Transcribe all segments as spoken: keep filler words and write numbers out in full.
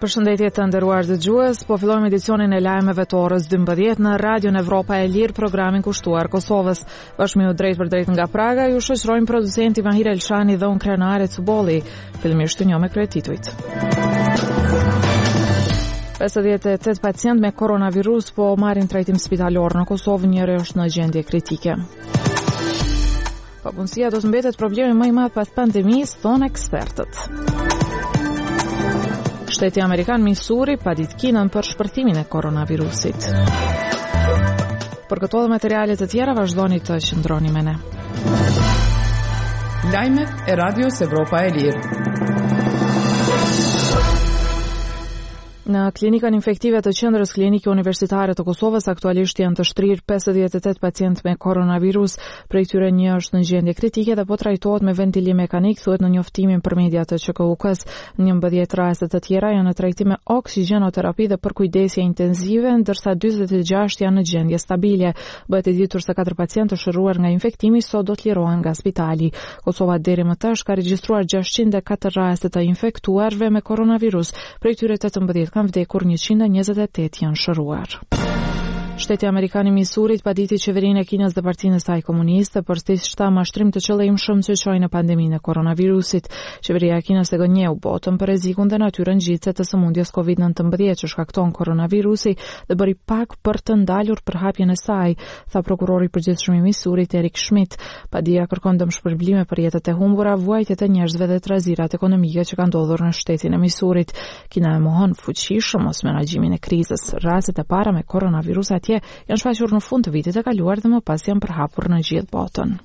Përshëndetje të nderuar dëgjues, po fillojmë edicionin e lajmeve të orës dymbëdhjetë në Radion Evropa e Lirë, programin kushtuar Kosovës. Bashkë me drejt për drejt nga Praga, ju shoqërojmë producenti Mahir Elshani dhe unë Krenare Cubolli. Fillimisht të njohim me kryetitujt. pesëdhjetë e tetë pacient me koronavirus po marrin trajtim spitalor në Kosovë, njëri është në gjendje kritike. Papunësia do të mbetet problemi më i madh pas pandemisë, thonë ekspertët. Shteti Amerikan Missouri pa ditë Kinën për shpërthimin e koronavirusit. Për këto dhe materialet të tjera vazhdoni të qëndroni me ne. Lajmet e Radios Evropa e Lirë. Në klinikën infektive të qendrës klinike universitare të Kosovës aktualisht janë të shtrirë pesëdhjetë e tetë pacientë me koronavirus, prej tyre një është në gjendje kritike dhe po trajtohet me ventilim mekanik, thuhet në njoftimin për media të Q K U K-s. njëmbëdhjetë raste të tjera janë në trajtim me oksigjenoterapi dhe përkujdesje intensive, ndërsa dyzet e gjashtë janë në gjendje stabile. Bëhet e ditur se katër pacientë të shëruar nga infektimi sot do të lirohen nga spitali. Kosova deri më tash ka regjistruar gjashtëqind e katër raste të infektuarve me koronavirus, prej tyre tetëmbëdhjetë kanë vdekur, njëqind e njëzet e tetë janë shëruar. Shteti Amerikan i Misurit paditi qeverinë e Kinës dhe partinë e saj komuniste për të shta mashtrim të qëllimshëm që çojnë në pandeminë e koronavirusit. Qeveria e Kinës e gënjeu botën për rrezikun dhe natyrën ngjitse të sëmundjes kovid nëntëmbëdhjetë që shkakton koronavirusi dhe bëri pak për të ndalur përhapjen e saj, tha prokurori i përgjithshëm i Misurit Eric Schmidt. Padia kërkon dëmshpërblime për jetët e humbura, vuajtjet e njerëzve dhe trazirat ekonomike që kanë ndodhur në shtetin e Misurit. Kina e mohon fuqishëm mos menaxhimin e krizës. Rastet e para me koronavirus janë shfaqur në fund të vitit e kaluar dhe më pas janë përhapur në gjithë botën.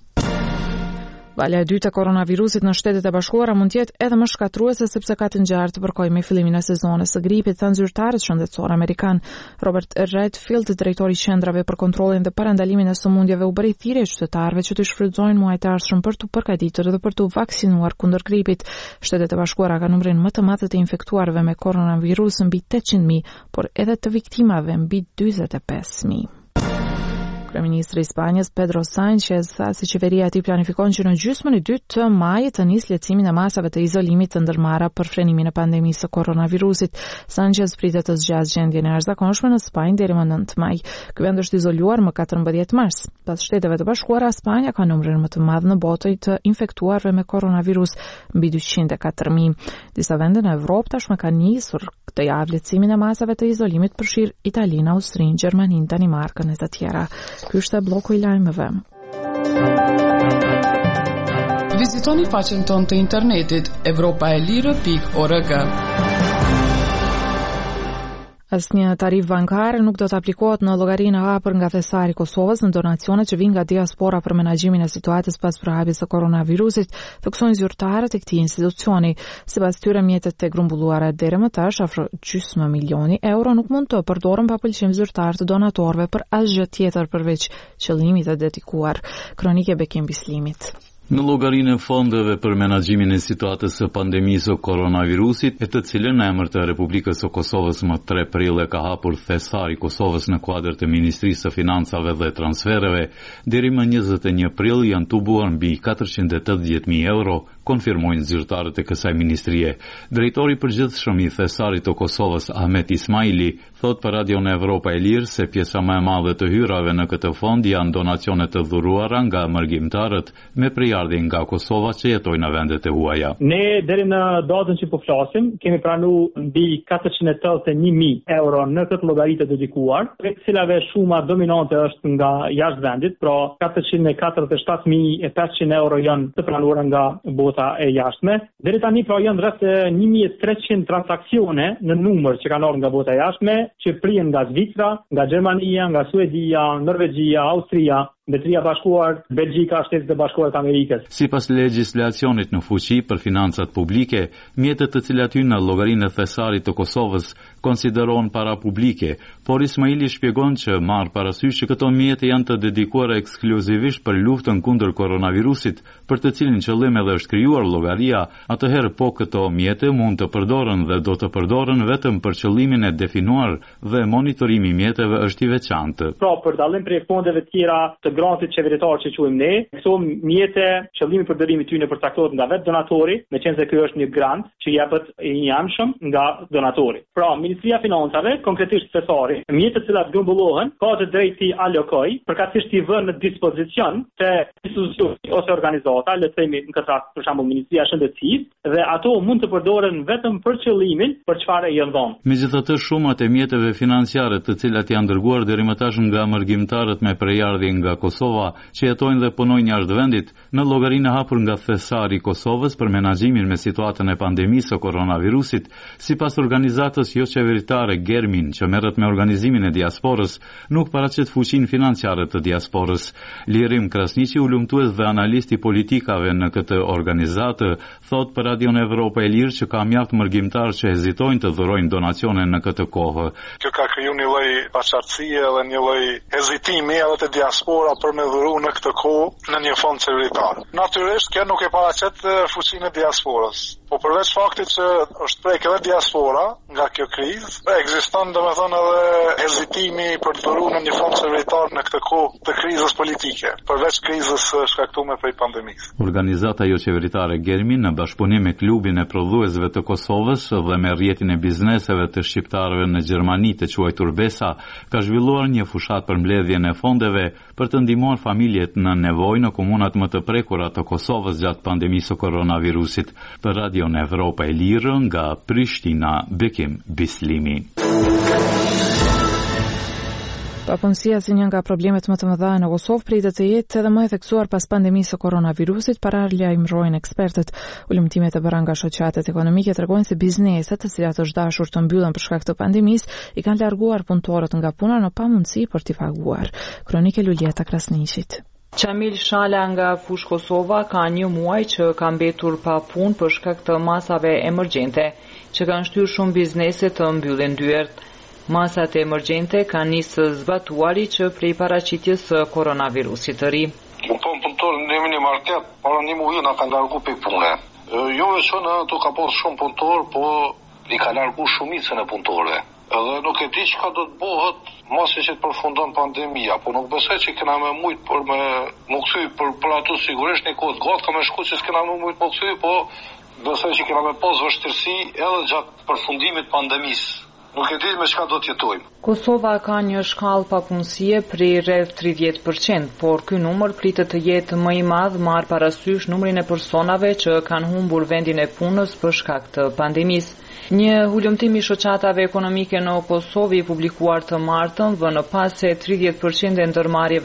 Valja e dytë e koronavirusit në Shtetet e Bashkuara mund të jetë edhe më shkatruese sepse ka të ngjarë të përkojë me fillimin e sezonit të gripit, thanë zyrtarët shëndetësor amerikan. Robert Redfield, drejtori i qendrave për kontrollin dhe parandalimin e sëmundjeve, u bëri thirrje qytetarëve që të shfrytëzojnë muajt e ardhshëm për të përgatitur dhe për të vaksinuar kundër gripit. Shtetet e Bashkuara kanë numrin më të madh të infektuarve me koronavirus mbi tetëqind mijë, por edhe të viktimave mbi dyzet e pesë mijë. Kryeministri i Spanjës Pedro Sánchez tha se qeveria e tij planifikon që në gjysmën e dytë të majit të nisë lehtësimin e masave të izolimit të ndërmarra për frenimin e pandemisë së koronavirusit. Sánchez pritet të zgjasë gjendjen e arzakonshme në Spanjë deri më nëntë maj. Ky vend është izoluar më katërmbëdhjetë mars. Pas Shteteve të Bashkuara, Spanja ka numrin më të madh në botë të infektuarve me koronavirus, mbi dyqind e katër mijë. Disa vende në Evropë tashmë kanë nisur këtë javë lehtësimin e masave të izolimit, përfshir Italinë, Austrinë, Gjermaninë, Danimarkën e të tjera. Ky është bloku i lajmeve. Vizitoni faqen tonë të internetit evropaelire pikë org. Asnjë tarif bankare nuk do të aplikohet në llogarinë e hapur nga thesari i Kosovës në donacionet që vijnë nga diaspora për menaxhimin e situatës pas përhapjes së koronavirusit, theksojnë zyrtarët e këtij institucioni. Sipas tyre, mjetet e grumbulluara deri më tash, afro gjysmë milioni euro, nuk mund të përdoren pa pëlqim zyrtar të donatorëve për asgjë tjetër përveç qëllimit të dedikuar. Kronike Bekim Bislimit. Në llogarinë e fondeve për menaxhimin e situatës së pandemisë së koronavirusit, e të cilën në emër të Republikës së Kosovës më tre prill e ka hapur thesari i Kosovës në kuadër të Ministrisë së Financave dhe Transfereve, deri më njëzet e një prill janë tubuar mbi katërqind e tetëdhjetë mijë euro, konfirmojnë zyrtarët e kësaj ministrie. Drejtori i përgjithshëm i thesarit të Kosovës, Ahmet Ismaili, thot për Radion Evropa e Lirë se pjesa më e madhe të hyrave në këtë fond janë donacione të dhuruara nga mërgjimtarët me prejardhje nga Kosova që jetojnë në vendet e huaja. Ne deri në datën që po flasim kemi pranuar mbi katërqind e tetëdhjetë e një mijë euro në këtë llogari të dedikuar, prej të cilave shuma dominante është nga jashtë vendit, pra katërqind e katërdhjetë e shtatë mijë e pesëqind euro janë të pranuara nga bota e jashtme. Deri tani pra janë rreth një mijë e treqind transaksione në numër që kanë ardhur nga bota e jashtme, që prihen nga Zvicra, nga Gjermania, nga Suedia, Norvegjia, Austria, Mbretëria e Bashkuar, Belgjika, Shtetet e Bashkuara të Amerikës. Sipas legjislacionit në fuqi për financat publike, mjetet të cilat hyn në llogarinë e thesarit të Kosovës konsiderohen para publike, por Ismaili shpjegon që marr parasysh që këto mjete janë të dedikuara ekskluzivisht për luftën kundër koronavirusit, për të cilin qëllim edhe është krijuar llogaria, atëherë po këto mjete mund të përdoren dhe do të përdoren vetëm për qëllimin e definuar dhe monitorimi i mjeteve është i veçantë. Pra, për dallim prej fondeve të tjera të të grantit qeveritar që quajmë ne. Këto mjete, qëllimi i përdorimit tyre përcaktohet nga vetë donatori, me qenë se ky është një grant që jepet i njëjtamshëm nga donatori. Pra, Ministria e Financave, konkretisht Thesari, mjetet të cilat grumbullohen, ka të drejtë të alokojë, përkatësisht i vënë në dispozicion të institucioni ose organizata, le të themi në këtë rast për shembull Ministria e Shëndetësisë, dhe ato mund të përdoren vetëm për qëllimin për çfarë i janë dhënë. Megjithatë, shumat e mjeteve financiare të cilat janë dërguar deri më tash nga mërgjimtarët me prejardhje nga Kosova, që jetojnë dhe punojnë jashtë vendit, në llogarinë e hapur nga Thesari i Kosovës për menaxhimin me situatën e pandemisë së koronavirusit, sipas organizatës jo qeveritare Germin, që merret me organizimin e diasporës, nuk paraqet fuqinë financiare të diasporës. Lirim Krasniqi, ulumtues dhe analisti politikave në këtë organizatë, thot për Radion Evropa e Lirë që ka mjaft mërgjimtar që hezitojnë të dhurojnë donacione në këtë kohë. Kjo ka kriju një lloj paqartësie dhe një lloj hezitimi edhe të diaspora për me dhuru në këtë kohë në një fond qeveritar. Natyrisht kjo nuk e paraqet fuqinë e diasporës, po përveç faktit që është prek edhe diaspora nga kjo krizë, ekziston domethënë edhe hezitimi për të dhuruar në një fond qeveritar në këtë kohë të krizës politike, përveç krizës shkaktuar prej pandemisë. Organizata jo qeveritare Germin në bashkëpunim me klubin e prodhuesve të Kosovës dhe me rrjetin e bizneseve të shqiptarëve në Gjermani të quajtur Besa, ka zhvilluar një fushat për mbledhjen e fondeve për të ndihmuar familjet në nevojë në komunat më të prekura të Kosovës gjatë pandemisë së koronavirusit. Për Radion Evropa e Lirë nga Prishtina, Bekim Bislimi. Papunësia si një nga problemet më të mëdha në Kosovë pritet të jetë edhe më e theksuar pas pandemisë së koronavirusit, paralajmërojnë ekspertët. Ulëmtimet e bëra nga shoqatet ekonomike tregojnë se bizneset, të cilat është dashur të mbyllen për shkak të pandemisë, i kanë larguar punëtorët nga puna në pamundësi për t'i paguar. Kronike Luljeta Krasniqit. Qamil Shala nga Fush Kosova ka një muaj që ka mbetur pa punë për shkak të masave emergjente, që kanë shtyrë shumë biznese të mbyllen dyert. Masat emergjente kanë nisë zbatuari që prej paraqitjes së koronavirusit të ri. Po punëtor në një market, para një muaj na kanë largu pe punë. Jo vetëm ato ka pas shumë punëtor, po i ka largu shumicën e punëtorëve. Edhe nuk e di çka do të bëhet mos që të përfundon pandemia, po nuk besoj që kena më shumë për me më kthy për për ato sigurisht një kohë gjatë ka më shku që s'kena më shumë më kthy, po besoj që kena më pas vështirësi edhe gjatë përfundimit pandemisë. Nuk e di me çka do të jetojmë. Kosova ka një shkallë papunësie prej rreth tridhjetë përqind, por ky numër pritet të jetë më i madh marr parasysh numrin e personave që kanë humbur vendin e punës për shkak të pandemisë. Një ulëmtim i shoqatave ekonomike në Kosovë i publikuar të martën vënë pas se tridhjetë përqind e ndërmarrjeve